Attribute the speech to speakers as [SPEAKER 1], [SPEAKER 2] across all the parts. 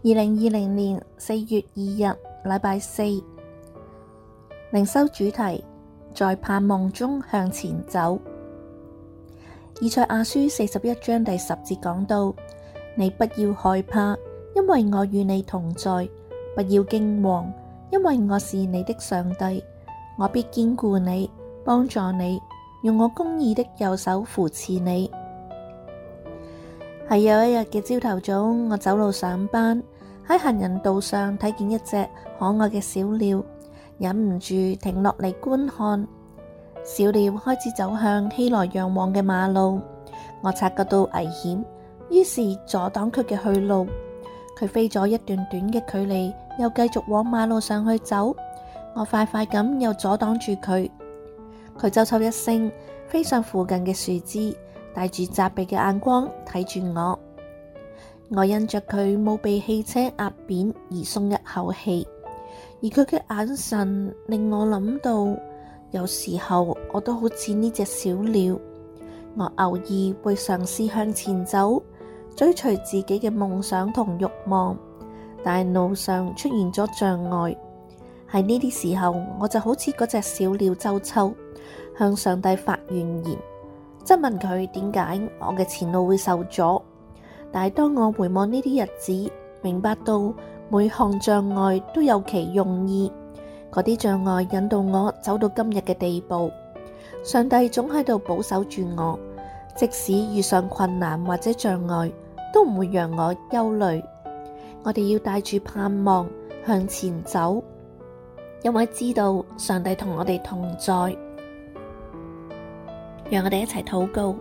[SPEAKER 1] 2020年4月2日，禮拜四，靈修主題在盼望中向前走。以賽亞書41章第10節講到：你不要害怕，因為我與你同在；不要驚惶，因為我是你的上帝，我必堅固你，幫助你，用我公義的右手扶持你。喺有一日嘅朝頭早，我走路上班，喺行人道上睇見一隻可愛嘅小鳥，忍唔住停落嚟觀看。小鳥開始走向熙來攘往嘅馬路，我察覺到危險，於是阻擋佢嘅去路。佢飛咗一段短嘅距離，又繼續往馬路上去走，我快快咁又阻擋住佢。佢啾啾一聲飛上附近嘅樹枝，帶住責備嘅眼光睇住我。我因着佢冇被汽車壓扁而鬆一口氣，而佢嘅眼神令我諗到，有時候我都好似呢隻小鳥，我偶爾會嘗試向前走，追隨自己嘅夢想同慾望，但係路上出現咗障礙。喺呢啲時候，我就好似嗰隻小鳥啾啾，向上帝發怨言，質問佢點解我嘅前路會受阻。但係當我回望呢啲日子，明白到每項障礙都有其用意，嗰啲障礙引導我走到今日嘅地步。上帝總喺度保守住我，即使遇上困難或者障礙，都唔會讓我憂慮。我哋要帶住盼望向前走，因為知道上帝同我哋同在。讓我哋一齊禱告。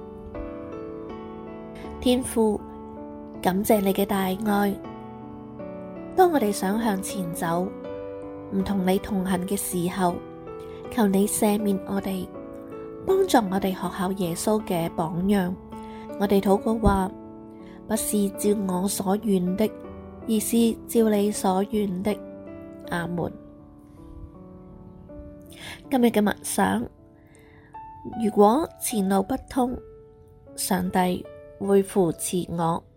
[SPEAKER 1] 天父，感謝你嘅大愛。當我哋想向前走，唔同你同行嘅時候，求你赦免我哋，幫助我哋學效耶穌嘅榜樣。我哋禱告話，不是照我所願的，而是照你所願的。阿門。今日嘅默想，如果前路不通，上帝會扶持我。